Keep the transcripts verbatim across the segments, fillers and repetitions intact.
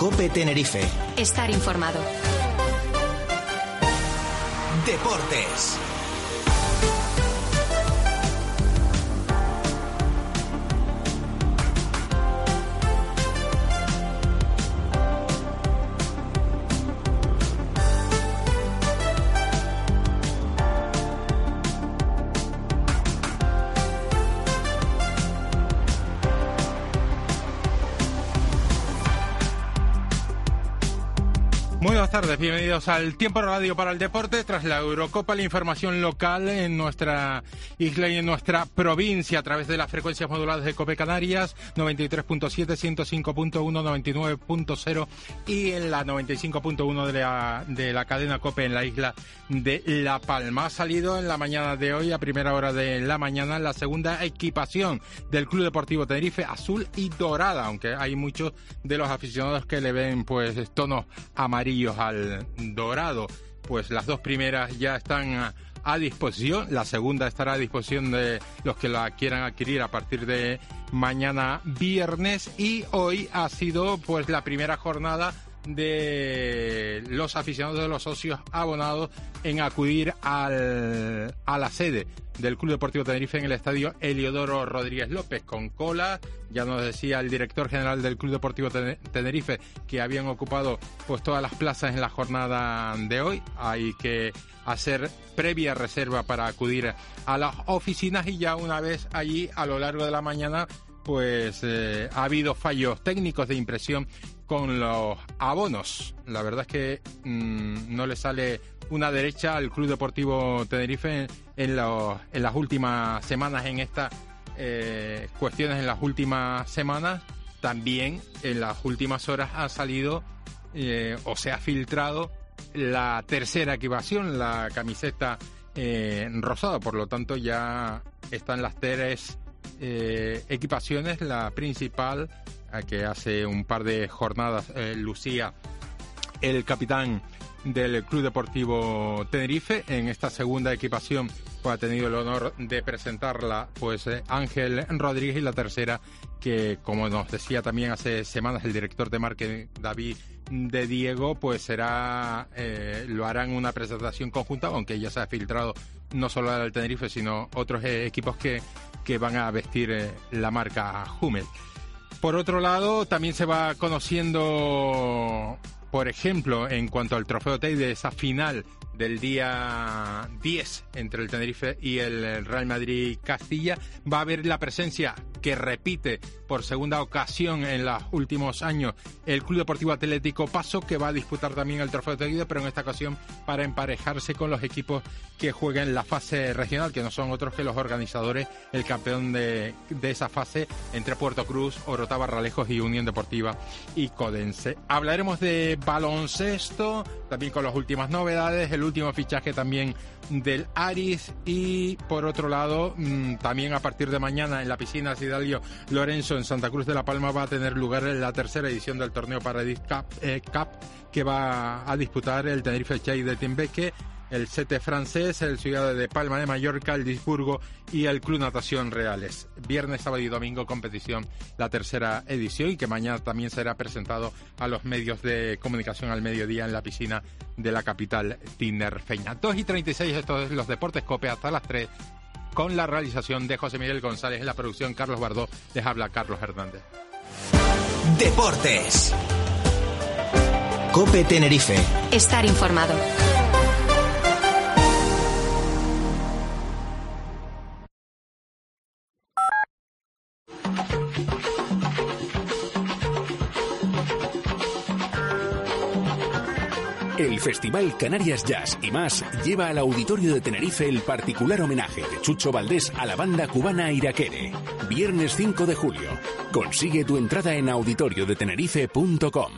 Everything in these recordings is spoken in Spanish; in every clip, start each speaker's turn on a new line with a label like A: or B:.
A: COPE Tenerife.
B: Estar informado.
A: Deportes.
C: Muy buenas tardes, bienvenidos al Tiempo Radio para el Deporte. Tras la Eurocopa, la información local en nuestra isla y en nuestra provincia a través de las frecuencias moduladas de COPE Canarias, noventa y tres punto siete, ciento cinco punto uno, noventa y nueve punto cero y en la noventa y cinco punto uno de la, de la cadena COPE en la isla de La Palma. Ha salido en la mañana de hoy, a primera hora de la mañana, la segunda equipación del Club Deportivo Tenerife, azul y dorada, aunque hay muchos de los aficionados que le ven pues tonos amarillos al dorado. Pues las dos primeras ya están a, a disposición, la segunda estará a disposición de los que la quieran adquirir a partir de mañana viernes, y hoy ha sido pues la primera jornada de los aficionados, de los socios abonados, en acudir al, a la sede del Club Deportivo Tenerife en el estadio Heliodoro Rodríguez López, con cola. Ya nos decía el director general del Club Deportivo Tenerife que habían ocupado pues todas las plazas en la jornada de hoy. Hay que hacer previa reserva para acudir a las oficinas, y ya una vez allí, a lo largo de la mañana, pues eh, ha habido fallos técnicos de impresión con los abonos. La verdad es que mmm, no le sale una derecha al Club Deportivo Tenerife en, en, los, en las últimas semanas, en estas eh, cuestiones en las últimas semanas. También en las últimas horas ha salido eh, o se ha filtrado la tercera equipación, la camiseta eh, rosada. Por lo tanto, ya están las tres eh, equipaciones. La principal, que hace un par de jornadas eh, lucía el capitán del Club Deportivo Tenerife. En esta segunda equipación pues, ha tenido el honor de presentarla pues eh, Ángel Rodríguez, y la tercera, que como nos decía también hace semanas el director de marketing David de Diego, pues será eh, lo harán una presentación conjunta, aunque ya se ha filtrado no solo al Tenerife sino otros eh, equipos que, que van a vestir eh, la marca Hummel. Por otro lado, también se va conociendo, por ejemplo, en cuanto al Trofeo Teide, esa final del día diez entre el Tenerife y el Real Madrid Castilla, va a haber la presencia que repite por segunda ocasión en los últimos años el Club Deportivo Atlético Paso, que va a disputar también el Trofeo Teide, pero en esta ocasión para emparejarse con los equipos que juegan la fase regional, que no son otros que los organizadores, el campeón de, de esa fase entre Puerto Cruz, Orotava, Barralejos y Unión Deportiva Icodense. Hablaremos de baloncesto, también con las últimas novedades, el último fichaje también del Aris, y por otro lado mmm, también a partir de mañana en la piscina Sidalio Lorenzo en Santa Cruz de la Palma va a tener lugar la tercera edición del torneo Paradis Cup, eh, Cup que va a disputar el Tenerife Chai de Timbeque, el C T francés, el Ciudad de Palma de Mallorca, el Disburgo y el Club Natación Reales. Viernes, sábado y domingo competición, la tercera edición, y que mañana también será presentado a los medios de comunicación al mediodía en la piscina de la capital tinerfeña. dos y treinta y seis, estos son los deportes COPE hasta las tres, con la realización de José Miguel González, en la producción Carlos Bardó, les habla Carlos Hernández.
A: Deportes. COPE Tenerife.
B: Estar informado.
D: El Festival Canarias Jazz y más lleva al Auditorio de Tenerife el particular homenaje de Chucho Valdés a la banda cubana Iraquere. Viernes cinco de julio. Consigue tu entrada en auditorio de tenerife punto com.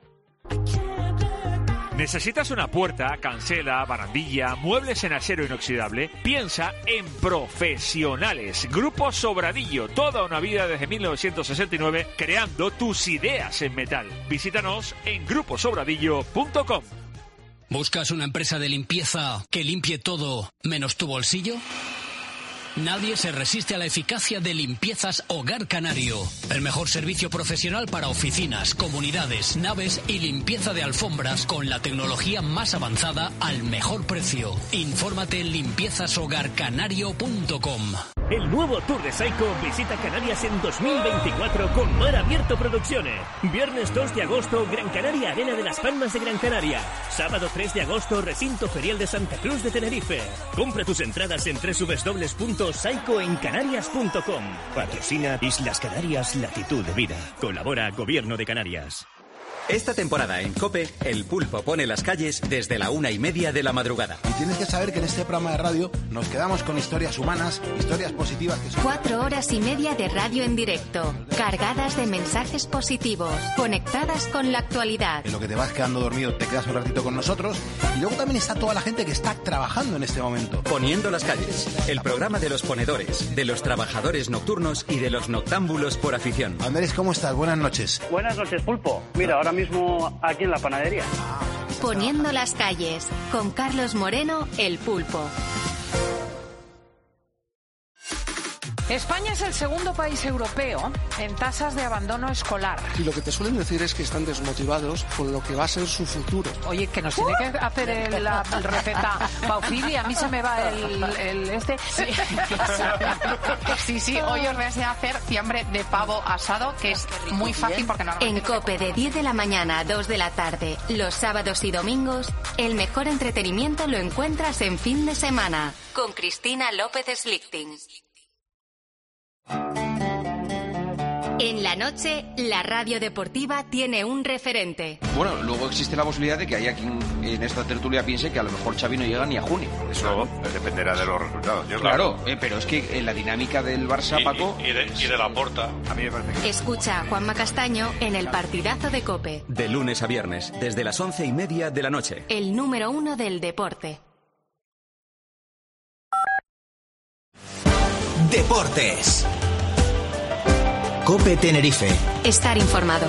E: ¿Necesitas una puerta, cancela, barandilla, muebles en acero inoxidable? Piensa en Profesionales. Grupo Sobradillo, toda una vida desde mil novecientos sesenta y nueve creando tus ideas en metal. Visítanos en grupo sobradillo punto com.
F: ¿Buscas una empresa de limpieza que limpie todo menos tu bolsillo? Nadie se resiste a la eficacia de Limpiezas Hogar Canario. El mejor servicio profesional para oficinas, comunidades, naves y limpieza de alfombras con la tecnología más avanzada al mejor precio. Infórmate en limpiezas hogar canario punto com.
G: El nuevo Tour de Saiko visita Canarias en dos mil veinticuatro con Mar Abierto Producciones. Viernes dos de agosto, Gran Canaria Arena de Las Palmas de Gran Canaria. Sábado tres de agosto, Recinto Ferial de Santa Cruz de Tenerife. Compra tus entradas en doble u doble u doble u punto saiko en canarias punto com. Patrocina Islas Canarias Latitud de Vida. Colabora Gobierno de Canarias.
A: Esta temporada en COPE, El Pulpo pone las calles desde la una y media de la madrugada.
H: Y tienes que saber que en este programa de radio nos quedamos con historias humanas, historias positivas que son...
B: Cuatro horas y media de radio en directo, cargadas de mensajes positivos, conectadas con la actualidad.
H: En lo que te vas quedando dormido, te quedas un ratito con nosotros. Y luego también está toda la gente que está trabajando en este momento.
A: Poniendo las calles, el programa de los ponedores, de los trabajadores nocturnos y de los noctámbulos por afición.
H: Andrés, ¿cómo estás? Buenas noches.
I: Buenas noches, Pulpo. Mira, ahora mismo aquí en la panadería.
B: Poniendo las calles, con Carlos Moreno, El Pulpo.
J: España es el segundo país europeo en tasas de abandono escolar.
K: Y lo que te suelen decir es que están desmotivados con lo que va a ser su futuro.
J: Oye, que nos tiene que hacer el, la el receta Paufili, a mí se me va el, el este.
L: Sí. sí, sí, hoy os voy a enseñar a hacer fiambre de pavo asado, que es muy fácil porque normalmente...
B: En COPE de diez de la mañana a dos de la tarde, los sábados y domingos, el mejor entretenimiento lo encuentras en fin de semana, con Cristina López Slichting. En la noche, la radio deportiva tiene un referente.
M: Bueno, luego existe la posibilidad de que haya quien en esta tertulia piense que a lo mejor Xavi no llega ni a junio.
N: Eso dependerá de los resultados. Yo,
M: claro, claro. Eh, pero es que en la dinámica del Barça,
N: y,
M: Paco...
N: Y, y, de, y de la Porta, a mí me parece que...
B: Escucha a Juanma Castaño en el partidazo de COPE.
A: De lunes a viernes, desde las once y media de la noche.
B: El número uno del deporte.
A: Deportes. COPE Tenerife.
B: Estar informado.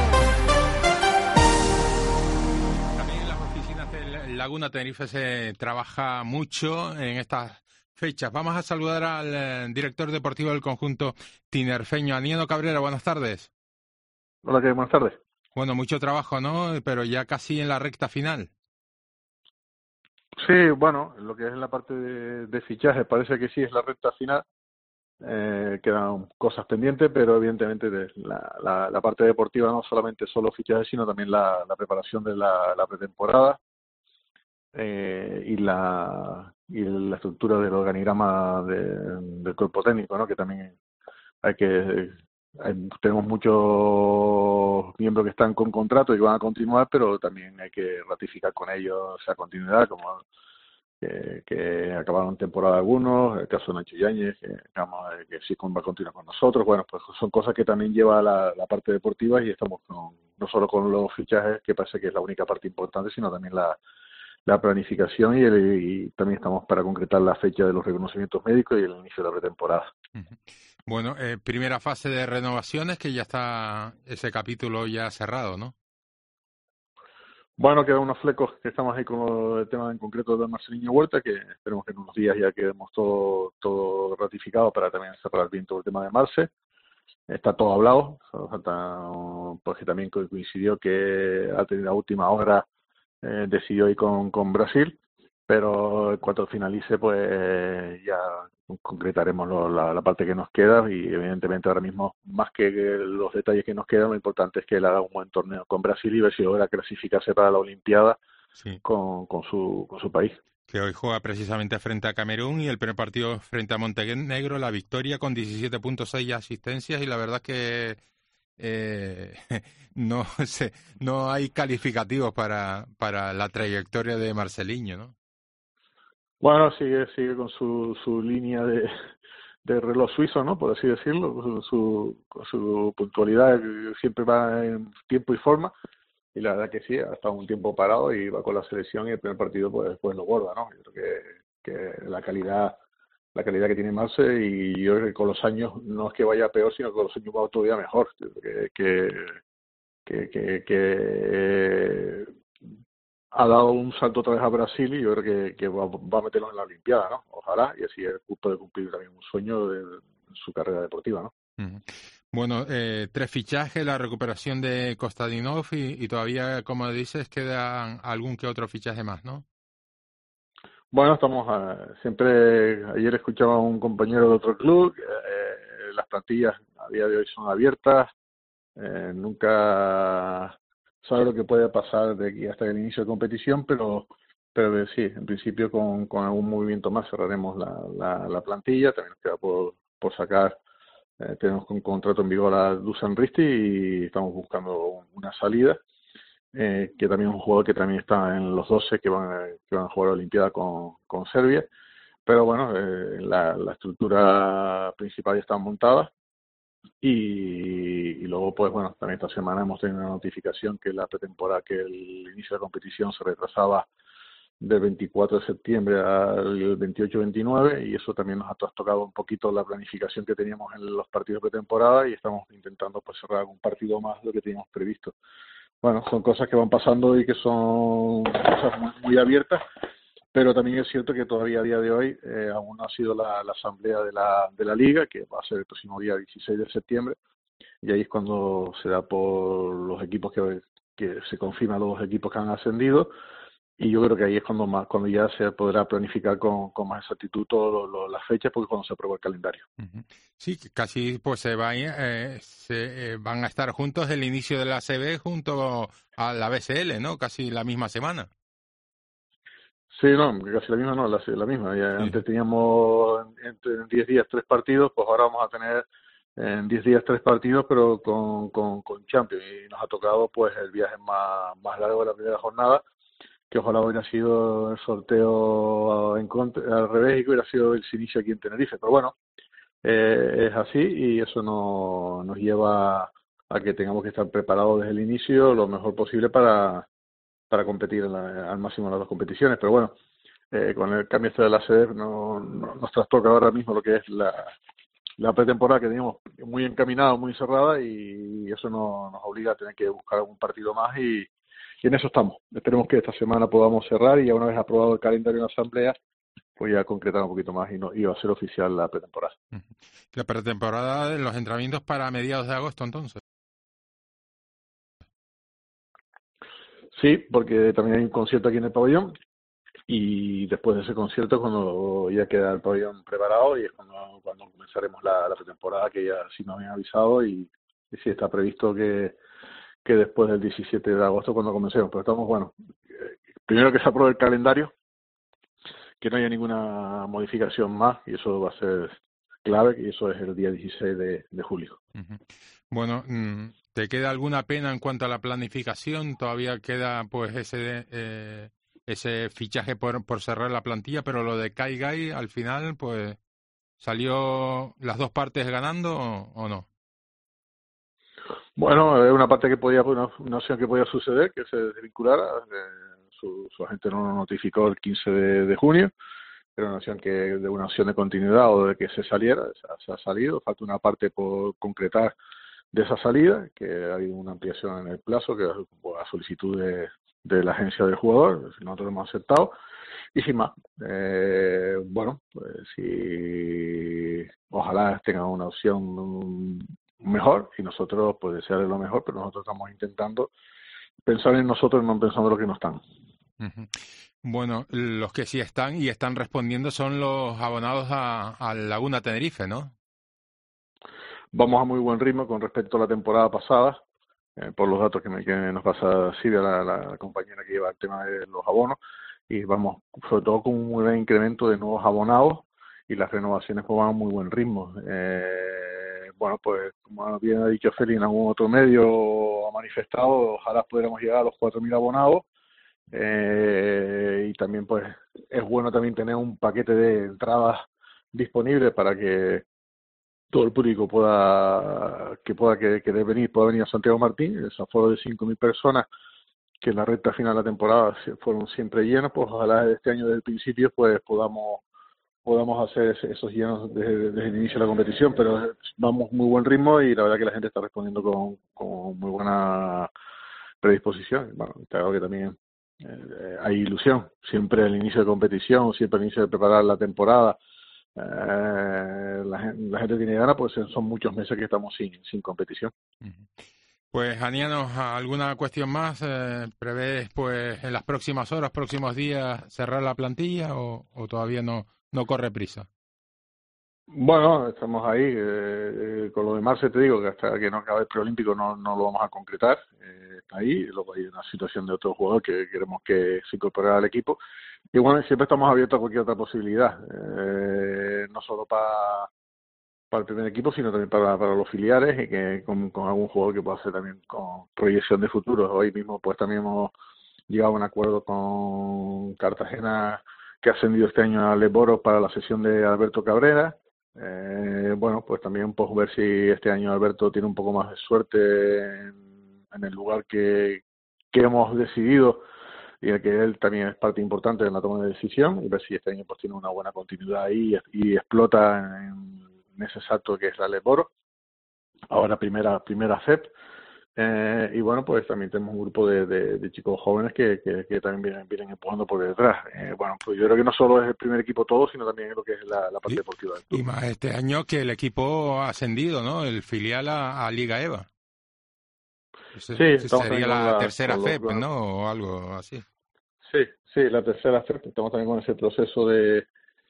C: También en las oficinas de Laguna Tenerife se trabaja mucho en estas fechas. Vamos a saludar al eh, director deportivo del conjunto tinerfeño, Anieno Cabrera. Buenas tardes.
O: Hola, ¿qué? Buenas tardes.
C: Bueno, mucho trabajo, ¿no? Pero ya casi en la recta final.
O: Sí, bueno, lo que es en la parte de, de fichaje parece que sí es la recta final. Eh, quedan cosas pendientes, pero evidentemente de la, la, la parte deportiva no solamente son los fichajes, sino también la, la preparación de la, la pretemporada eh, y la y la estructura del organigrama de, del cuerpo técnico, ¿no? Que también hay que hay, tenemos muchos miembros que están con contrato y que van a continuar, pero también hay que ratificar con ellos esa continuidad, como Que, que acabaron temporada algunos, el caso de Nacho Yáñez, que, digamos, que sí va a continuar con nosotros. Bueno, pues son cosas que también lleva la, la parte deportiva y estamos con, no solo con los fichajes, que parece que es la única parte importante, sino también la, la planificación y, el, y también estamos para concretar la fecha de los reconocimientos médicos y el inicio de la pretemporada.
C: Bueno, eh, primera fase de renovaciones, que ya está ese capítulo ya cerrado, ¿no?
O: Bueno, quedan unos flecos que estamos ahí con el tema en concreto de Marcelinho Huerta, que esperemos que en unos días ya quedemos todo, todo ratificado para también cerrar bien todo el tema de Marce. Está todo hablado, falta, porque también coincidió que a la última hora eh, decidió ir con, con Brasil, pero cuando finalice pues ya concretaremos lo, la, la parte que nos queda y evidentemente ahora mismo más que los detalles que nos quedan, lo importante es que él haga un buen torneo con Brasil y ver si logra clasificarse para la Olimpiada sí. con, con, su, con su país.
C: Que hoy juega precisamente frente a Camerún y el primer partido frente a Montenegro, la victoria con diecisiete punto seis asistencias y la verdad es que eh, no sé, no hay calificativos para, para la trayectoria de Marcelinho, ¿no?
O: Bueno, sigue sigue con su, su línea de, de reloj suizo, ¿no? Por así decirlo, con su, con su puntualidad, que siempre va en tiempo y forma, y la verdad que sí, ha estado un tiempo parado y va con la selección y el primer partido pues después lo borda, ¿no? Yo creo que, que la calidad la calidad que tiene Marce y yo creo que con los años no es que vaya peor, sino que con los años va todavía mejor, que que que, que, que ha dado un salto otra vez a Brasil y yo creo que, que va, va a meterlos en la Olimpiada, ¿no? Ojalá, y así él puede cumplir también un sueño de, de su carrera deportiva, ¿no?
C: Uh-huh. Bueno, eh, tres fichajes, la recuperación de Kostadinov y, y todavía, como dices, queda algún que otro fichaje más, ¿no?
O: Bueno, estamos uh, siempre, ayer escuchaba a un compañero de otro club, eh, las plantillas a día de hoy son abiertas, eh, nunca sabe lo que puede pasar de aquí hasta el inicio de competición, pero pero sí, en principio con, con algún movimiento más cerraremos la, la, la plantilla, también nos queda por, por sacar, eh, tenemos un contrato en vigor a Dusan Risti y estamos buscando una salida. Eh, que también es un jugador que también está en los doce que van a, que van a jugar a la Olimpiada con, con Serbia, pero bueno, eh, la, la estructura principal ya está montada y, y luego pues bueno, también esta semana hemos tenido una notificación que la pretemporada, que el inicio de la competición se retrasaba del veinticuatro de septiembre al veintiocho veintinueve y eso también nos ha trastocado un poquito la planificación que teníamos en los partidos de pretemporada y estamos intentando pues cerrar algún partido más de lo que teníamos previsto. Bueno, son cosas que van pasando y que son cosas muy, muy abiertas, pero también es cierto que todavía a día de hoy eh, aún no ha sido la, la asamblea de la, de la Liga, que va a ser el próximo día dieciséis de septiembre, y ahí es cuando se da por los equipos que, que se confirman los dos equipos que han ascendido, y yo creo que ahí es cuando más cuando ya se podrá planificar con, con más exactitud todas las fechas, porque cuando se aprueba el calendario.
C: Sí, casi pues se, va, eh, se eh, van a estar juntos el inicio de la A C B junto a la B C L, ¿no? Casi la misma semana.
O: Sí, no, casi la misma no, la, la misma. Ya, sí. Antes teníamos entre en diez días tres partidos, pues ahora vamos a tener en diez días tres partidos, pero con, con, con Champions. Y nos ha tocado pues el viaje más, más largo de la primera jornada, que ojalá hubiera sido el sorteo en contra, al revés y que hubiera sido el inicio aquí en Tenerife. Pero bueno, eh, es así y eso no, nos lleva a que tengamos que estar preparados desde el inicio lo mejor posible para, para competir en la, al máximo en las dos competiciones. Pero bueno, eh, con el cambio este de la sede no, no, nos trastoca ahora mismo lo que es la, la pretemporada que teníamos muy encaminada, muy cerrada y eso no, nos obliga a tener que buscar algún partido más y Y en eso estamos. Esperemos que esta semana podamos cerrar y ya una vez aprobado el calendario en la asamblea, pues ya concretar un poquito más y, no, y va a ser oficial la pretemporada.
C: La pretemporada de los entrenamientos para mediados de agosto, entonces.
O: Sí, porque también hay un concierto aquí en el pabellón y después de ese concierto cuando ya queda el pabellón preparado y es cuando, cuando comenzaremos la, la pretemporada, que ya sí nos habían avisado y, y sí está previsto que que después del diecisiete de agosto cuando comencemos, pero estamos, bueno, eh, primero que se apruebe el calendario, que no haya ninguna modificación más, y eso va a ser clave, y eso es el día dieciséis de, de julio.
C: Uh-huh. Bueno, ¿te queda alguna pena en cuanto a la planificación? Todavía queda pues ese eh, ese fichaje por, por cerrar la plantilla, pero lo de Kai Gai al final, pues, ¿salió las dos partes ganando o, o no?
O: Bueno, es una parte que podía, una, una opción que podía suceder, que se desvinculara. Eh, su, su agente no lo notificó el quince de, de junio. Era una opción que, de una opción de continuidad o de que se saliera, se, se ha salido. Falta una parte por concretar de esa salida, que ha habido una ampliación en el plazo, que pues, a solicitud de, de la agencia del jugador, nosotros lo hemos aceptado. Y sin más, eh, bueno, pues si ojalá tengan una opción mejor y nosotros pues desearles lo mejor, pero nosotros estamos intentando pensar en nosotros, no pensando en lo que no están.
C: Uh-huh. Bueno, los que sí están y están respondiendo son los abonados a, a Laguna Tenerife, ¿no?
O: Vamos a muy buen ritmo con respecto a la temporada pasada, eh, por los datos que, me, que nos pasa Silvia, la, la compañera que lleva el tema de los abonos, y vamos sobre todo con un muy buen incremento de nuevos abonados y las renovaciones pues van a muy buen ritmo. Eh, bueno, pues como bien ha dicho Feli, en algún otro medio ha manifestado, ojalá pudiéramos llegar a los cuatro mil abonados. Eh, y también pues es bueno también tener un paquete de entradas disponibles para que todo el público pueda que pueda que, querer venir pueda venir a Santiago Martín. El aforo de cinco mil personas que en la recta final de la temporada fueron siempre llenos, pues ojalá este año desde el principio pues podamos podamos hacer esos llenos desde, desde el inicio de la competición, pero vamos muy buen ritmo y la verdad que la gente está respondiendo con, con muy buena predisposición. Bueno, claro que también eh, hay ilusión. Siempre al inicio de competición, siempre al inicio de preparar la temporada, eh, la, la gente tiene ganas, pues son muchos meses que estamos sin, sin competición.
C: Pues, Aniano, ¿alguna cuestión más? Eh, ¿Prevés, pues, en las próximas horas, próximos días, cerrar la plantilla o, o todavía no, no corre prisa?
O: Bueno, estamos ahí. Eh, con lo de Marce te digo que hasta que no acabe el preolímpico no, no lo vamos a concretar. Eh, está ahí. Luego hay una situación de otro jugador que queremos que se incorpore al equipo. Y bueno, siempre estamos abiertos a cualquier otra posibilidad. Eh, no solo para... para el primer equipo, sino también para, para los filiales y que con, con algún jugador que pueda hacer también con proyección de futuro. Hoy mismo pues también hemos llegado a un acuerdo con Cartagena, que ha ascendido este año a Leboro para la sesión de Alberto Cabrera. Eh, bueno, pues también pues ver si este año Alberto tiene un poco más de suerte en, en el lugar que, que hemos decidido y el que él también es parte importante en la toma de decisión, y ver si este año pues tiene una buena continuidad ahí y, y explota en en ese salto que es la Leboro, ahora primera primera C E P, eh, y bueno, pues también tenemos un grupo de, de, de chicos jóvenes que, que, que también vienen, vienen empujando por detrás. Eh, bueno, pues yo creo que no solo es el primer equipo todo, sino también lo que es la, la parte
C: y,
O: deportiva del club.
C: Y más este año que el equipo ha ascendido, ¿no? El filial a, a Liga EVA. Ese,
O: sí,
C: ese sería la, la tercera C E P,
O: los,
C: ¿no? O algo así.
O: Sí, sí, la tercera C E P. Estamos también con ese proceso de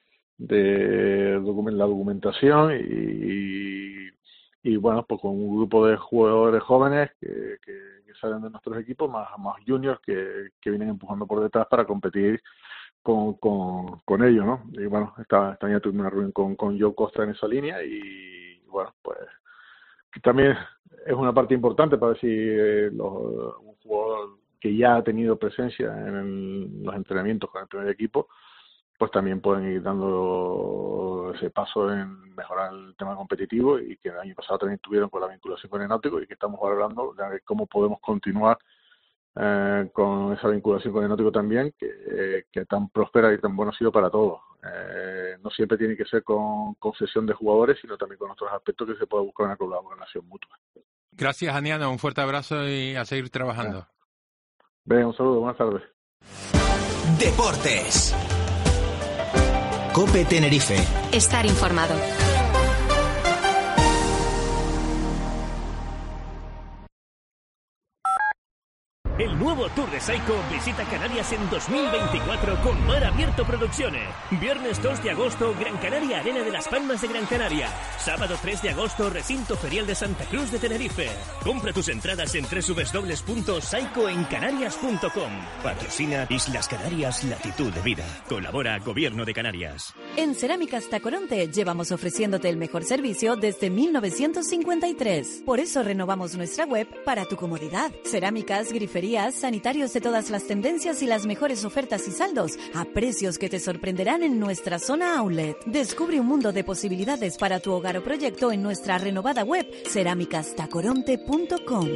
O: de document, la documentación y, y bueno, pues con un grupo de jugadores jóvenes que, que, que salen de nuestros equipos, más, más juniors que, que vienen empujando por detrás para competir con, con, con ellos, ¿no? Y bueno, esta, esta año tuve una reunión con, con Joe Costa en esa línea y bueno, pues también es una parte importante para ver si eh, los, un jugador que ya ha tenido presencia en el, los entrenamientos con el primer equipo, pues también pueden ir dando ese paso en mejorar el tema competitivo, y que el año pasado también tuvieron con la vinculación con el Náutico, y que estamos hablando de cómo podemos continuar eh, con esa vinculación con el Náutico también, que, eh, que tan próspera y tan buena ha sido para todos. Eh, no siempre tiene que ser con concesión de jugadores, sino también con otros aspectos que se pueda buscar una colaboración mutua.
C: Gracias, Aniano, un fuerte abrazo y a seguir trabajando.
O: Bien, un saludo, buenas tardes.
P: Deportes. COPE Tenerife.
B: Estar informado.
G: El nuevo Tour de Saiko visita Canarias en dos mil veinticuatro con Mar Abierto Producciones. Viernes dos de agosto, Gran Canaria Arena de las Palmas de Gran Canaria. Sábado tres de agosto, Recinto Ferial de Santa Cruz de Tenerife. Compra tus entradas en doble u doble u doble u punto saiko en canarias punto com. Patrocina Islas Canarias Latitud de Vida. Colabora Gobierno de Canarias.
Q: En Cerámicas Tacoronte llevamos ofreciéndote el mejor servicio desde mil novecientos cincuenta y tres. Por eso renovamos nuestra web para tu comodidad. Cerámicas, griferías, sanitarios de todas las tendencias y las mejores ofertas y saldos a precios que te sorprenderán en nuestra zona outlet. Descubre un mundo de posibilidades para tu hogar o proyecto en nuestra renovada web cerámicas tacoronte punto com.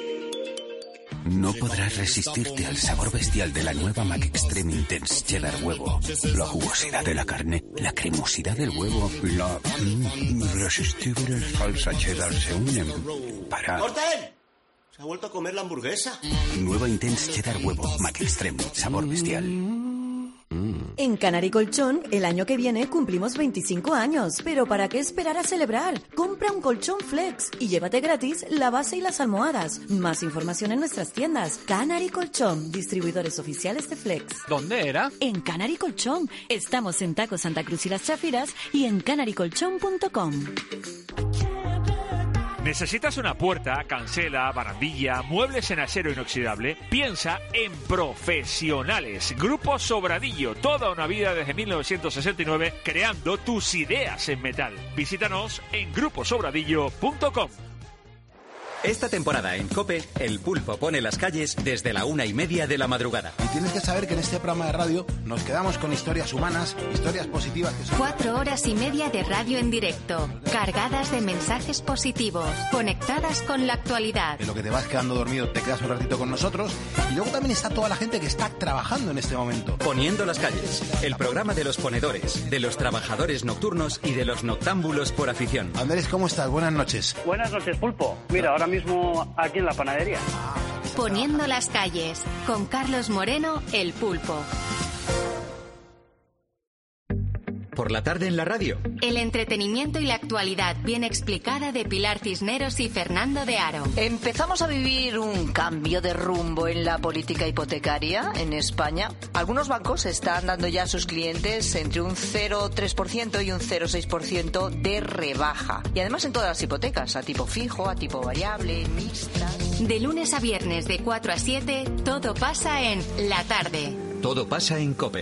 D: No podrás resistirte al sabor bestial de la nueva McExtreme Intense Cheddar Huevo. La jugosidad de la carne, la cremosidad del huevo y la mm, irresistible salsa cheddar se unen para...
R: ¡Corten! Se ha vuelto a comer la hamburguesa.
D: Nueva Intense Cheddar Huevo McExtreme, sabor bestial.
Q: En Canary Colchón, el año que viene cumplimos veinticinco años. ¿Pero para qué esperar a celebrar? Compra un colchón Flex y llévate gratis la base y las almohadas. Más información en nuestras tiendas. Canary Colchón, distribuidores oficiales de Flex.
S: ¿Dónde era?
Q: En Canary Colchón. Estamos en Taco Santa Cruz y Las Chafiras y en canary colchón punto com.
E: ¿Necesitas una puerta, cancela, barandilla, muebles en acero inoxidable? Piensa en Profesionales. Grupo Sobradillo. Toda una vida desde mil novecientos sesenta y nueve creando tus ideas en metal. Visítanos en grupo sobradillo punto com.
A: Esta temporada en COPE, el pulpo pone las calles desde la una y media de la madrugada.
H: Y tienes que saber que en este programa de radio nos quedamos con historias humanas, historias positivas. Que son...
B: Cuatro horas y media de radio en directo, cargadas de mensajes positivos, conectadas con la actualidad.
H: En lo que te vas quedando dormido, te quedas un ratito con nosotros. Y luego también está toda la gente que está trabajando en este momento.
A: Poniendo las calles, el programa de los ponedores, de los trabajadores nocturnos y de los noctámbulos por afición.
H: Andrés, ¿cómo estás? Buenas noches.
I: Buenas noches, pulpo. Mira, ahora mismo aquí en la panadería.
H: Ah,
B: Poniendo las calles, con Carlos Moreno, El Pulpo.
A: Por la tarde en la radio.
B: El entretenimiento y la actualidad bien explicada de Pilar Cisneros y Fernando de Aro.
P: Empezamos a vivir un cambio de rumbo en la política hipotecaria en España. Algunos bancos están dando ya a sus clientes entre un cero coma tres por ciento y un cero coma seis por ciento de rebaja. Y además en todas las hipotecas, a tipo fijo, a tipo variable, mixtas.
B: De lunes a viernes de cuatro a siete, todo pasa en La Tarde.
A: Todo pasa en COPE.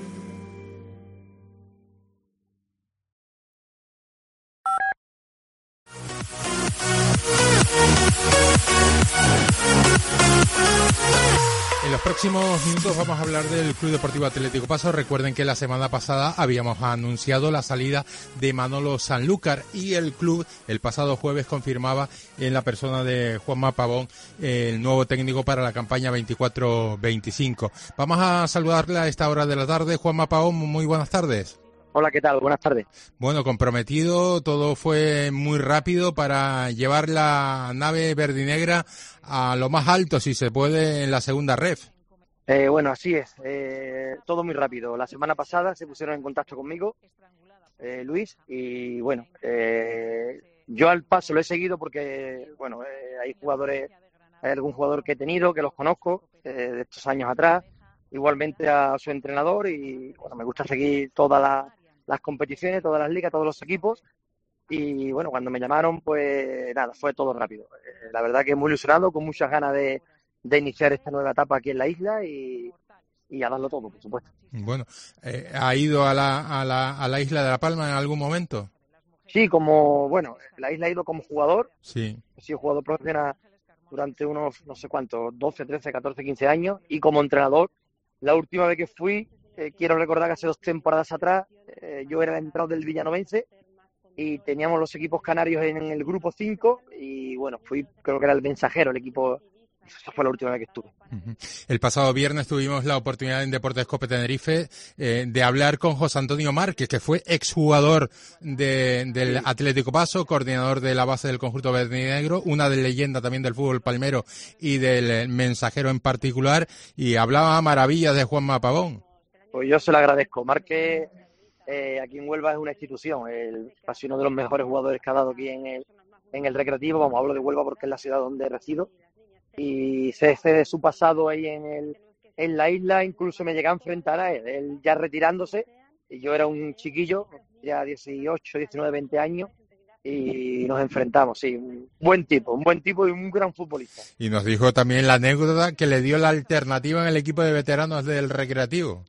C: En los próximos minutos vamos a hablar del Club Deportivo Atlético Paso. Recuerden que la semana pasada habíamos anunciado la salida de Manolo Sanlúcar y el club el pasado jueves confirmaba en la persona de Juanma Pavón el nuevo técnico para la campaña veinticuatro veinticinco. Vamos a saludarle a esta hora de la tarde. Juanma Pavón, muy buenas tardes.
S: Hola, ¿qué tal? Buenas tardes.
C: Bueno, comprometido, todo fue muy rápido para llevar la nave verdinegra a lo más alto, si se puede, en la segunda ref.
S: Eh, bueno, así es, eh, todo muy rápido. La semana pasada se pusieron en contacto conmigo, eh, Luis, y bueno, eh, yo al paso lo he seguido porque, bueno, eh, hay jugadores, hay algún jugador que he tenido, que los conozco eh, de estos años atrás, igualmente a su entrenador, y bueno, me gusta seguir todas las las competiciones, todas las ligas, todos los equipos, y bueno, cuando me llamaron, pues nada, fue todo rápido. Eh, la verdad que muy ilusionado, con muchas ganas de, de iniciar esta nueva etapa aquí en la isla y, y a darlo todo, por supuesto.
C: Bueno, eh, ¿ha ido a la, a, la, a la isla de La Palma en algún momento?
S: Sí, como, bueno, la isla he ido como jugador,
C: sí.
S: He sido jugador profesional durante unos, no sé cuántos, doce, trece, catorce, quince años, y como entrenador, la última vez que fui, Eh, quiero recordar que hace dos temporadas atrás eh, yo era el entrenador del Villanovense y teníamos los equipos canarios en el grupo cinco y bueno, fui, creo que era el Mensajero, el equipo, esa fue la última vez que estuve.
C: Uh-huh. El pasado viernes tuvimos la oportunidad en Deportes COPE Tenerife eh, de hablar con José Antonio Márquez, que fue exjugador de, del sí. Atlético Paso, coordinador de la base del conjunto verdinegro, una de leyenda también del fútbol palmero y del Mensajero en particular, y hablaba maravillas de Juanma Pavón.
S: Pues yo se lo agradezco. Márquez, eh, aquí en Huelva es una institución. El, ha sido uno de los mejores jugadores que ha dado aquí en el, en el Recreativo. Vamos, hablo de Huelva porque es la ciudad donde resido. Y sé, sé de su pasado ahí en, el, en la isla. Incluso me llegué a enfrentar a él. Él ya retirándose. Y yo era un chiquillo, ya dieciocho, diecinueve, veinte años. Y nos enfrentamos, sí. Un buen tipo, un buen tipo y un gran futbolista.
C: Y nos dijo también la anécdota que le dio la alternativa en el equipo de veteranos del Recreativo.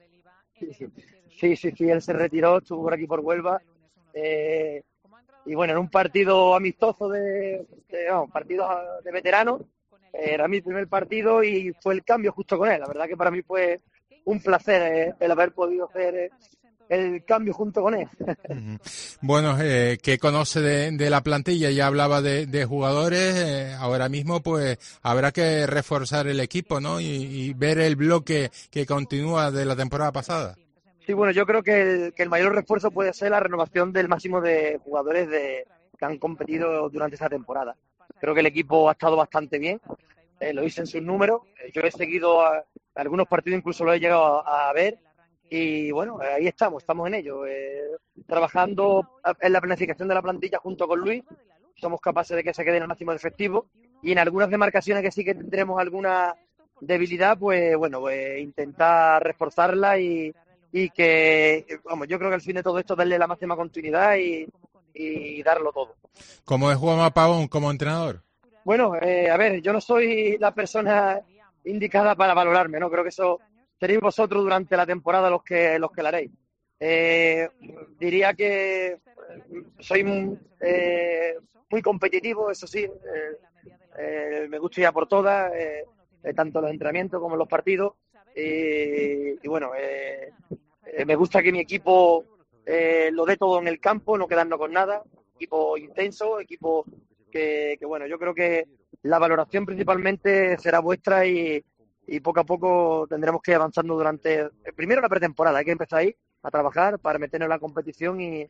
S: Sí, sí, sí, él se retiró, estuvo por aquí por Huelva eh, y bueno, en un partido amistoso de, de no, partido de veteranos, eh, era mi primer partido y fue el cambio justo con él. La verdad que para mí fue un placer eh, el haber podido hacer eh, el cambio junto con él.
C: Bueno, eh, ¿qué conoce de, de la plantilla? Ya hablaba de, de jugadores, eh, ahora mismo pues habrá que reforzar el equipo, ¿no? Y, y ver el bloque que continúa de la temporada pasada.
S: Sí, bueno, yo creo que el, que el mayor refuerzo puede ser la renovación del máximo de jugadores de, que han competido durante esta temporada. Creo que el equipo ha estado bastante bien, eh, lo hice en sus números, yo he seguido a, algunos partidos, incluso lo he llegado a, a ver. Y bueno, ahí estamos, estamos en ello, eh, trabajando en la planificación de la plantilla junto con Luis. Somos capaces de que se quede en el máximo de efectivo y en algunas demarcaciones que sí que tendremos alguna debilidad, pues bueno, pues intentar reforzarla y, y que, vamos, yo creo que al fin de todo esto darle la máxima continuidad y, y darlo todo.
C: ¿Cómo es Juanma Pavón como entrenador?
S: Bueno, eh, a ver, yo no soy la persona indicada para valorarme, ¿no? Creo que eso seréis vosotros durante la temporada los que los que la haréis. Eh, diría que soy eh, muy competitivo, eso sí. Eh, eh, me gusta ir a por todas, eh, eh, tanto en los entrenamientos como en los partidos. Eh, y bueno, eh, eh, me gusta que mi equipo eh, lo dé todo en el campo, no quedarnos con nada. Equipo intenso, equipo que, que bueno, yo creo que la valoración principalmente será vuestra y y poco a poco tendremos que ir avanzando durante, primero la pretemporada, hay que empezar ahí a trabajar para meternos en la competición y,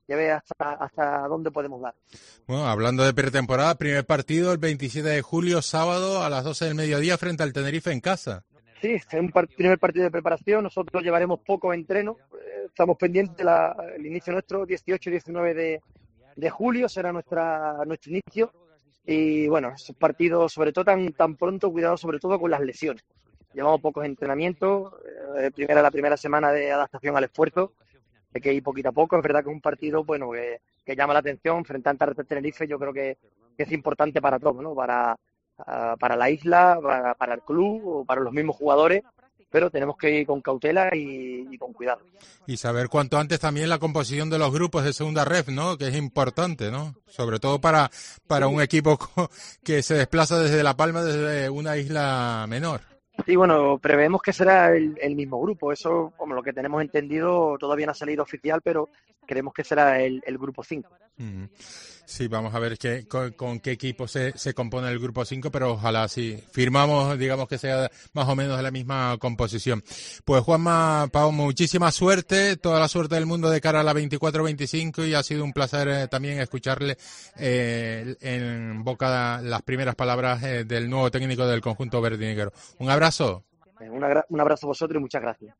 S: ya ves hasta, hasta dónde podemos dar.
C: Bueno, hablando de pretemporada, primer partido el veintisiete de julio, sábado a las doce del mediodía frente al Tenerife en casa.
S: Sí, es un par- primer partido de preparación, nosotros llevaremos poco entreno, eh, estamos pendientes del inicio nuestro, dieciocho y diecinueve de, de julio será nuestra nuestro inicio, y bueno, esos partidos sobre todo tan, tan pronto, cuidado sobre todo con las lesiones. Llevamos pocos entrenamientos, eh, primera la primera semana de adaptación al esfuerzo, hay que ir poquito a poco. Es verdad que es un partido bueno que, que llama la atención frente a Tenerife. Yo creo que, que es importante para todos, ¿no? Para, uh, para la isla, para, para el club o para los mismos jugadores, pero tenemos que ir con cautela y, y con cuidado.
C: Y saber cuanto antes también la composición de los grupos de segunda ref, ¿no? Que es importante, ¿no? Sobre todo para, para un equipo que se desplaza desde La Palma, desde una isla menor.
S: Sí, bueno, preveemos que será el, el mismo grupo. Eso, como lo que tenemos entendido, todavía no ha salido oficial, pero creemos que será el, el grupo cinco.
C: Mm. Sí, vamos a ver qué, con, con qué equipo se, se compone el grupo cinco, pero ojalá sí firmamos, digamos que sea más o menos de la misma composición. Pues Juanma, Pau, muchísima suerte, toda la suerte del mundo de cara a la veinticuatro veinticinco, y ha sido un placer eh, también escucharle eh, en boca las primeras palabras eh, del nuevo técnico del conjunto verdinegro. Un abrazo.
S: Un, agra- un abrazo a vosotros y muchas gracias.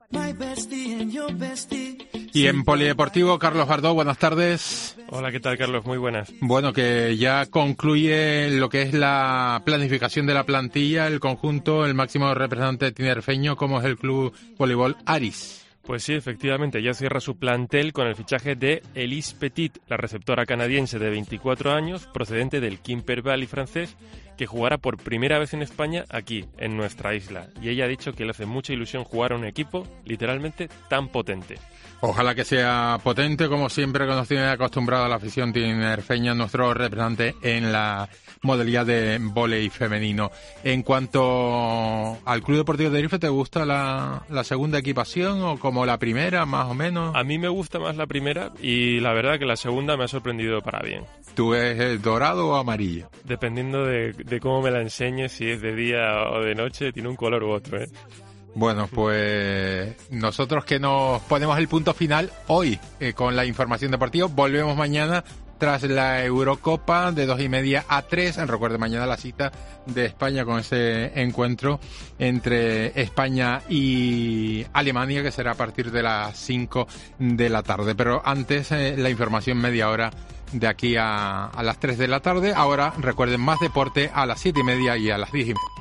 C: Y en Polideportivo, Carlos Bardó, buenas tardes.
T: Hola, ¿qué tal, Carlos? Muy buenas.
C: Bueno, que ya concluye lo que es la planificación de la plantilla, el conjunto, el máximo representante tinerfeño, como es el Club Voleibol Aris.
T: Pues sí, efectivamente, ya cierra su plantel con el fichaje de Elise Petit, la receptora canadiense de veinticuatro años, procedente del Quimper Valley francés, que jugará por primera vez en España aquí, en nuestra isla. Y ella ha dicho que le hace mucha ilusión jugar a un equipo literalmente tan potente.
C: Ojalá que sea potente, como siempre, que nos tiene acostumbrado a la afición tinerfeña, nuestro representante en la modalidad de vóley femenino. En cuanto al Club Deportivo Tenerife, ¿te gusta la, la segunda equipación o como la primera, más o menos?
T: A mí me gusta más la primera y la verdad que la segunda me ha sorprendido para bien.
C: ¿Tú eres dorado o amarillo?
T: Dependiendo de, de cómo me la enseñes, si es de día o de noche, tiene un color u otro, ¿eh?
C: Bueno, pues nosotros que nos ponemos el punto final hoy eh, con la información deportiva. Volvemos mañana tras la Eurocopa de dos y media a tres. Recuerde, mañana la cita de España con ese encuentro entre España y Alemania, que será a partir de las cinco de la tarde. Pero antes, eh, la información media hora de aquí a, a las tres de la tarde. Ahora recuerden, más deporte a las siete y media y a las diez y media.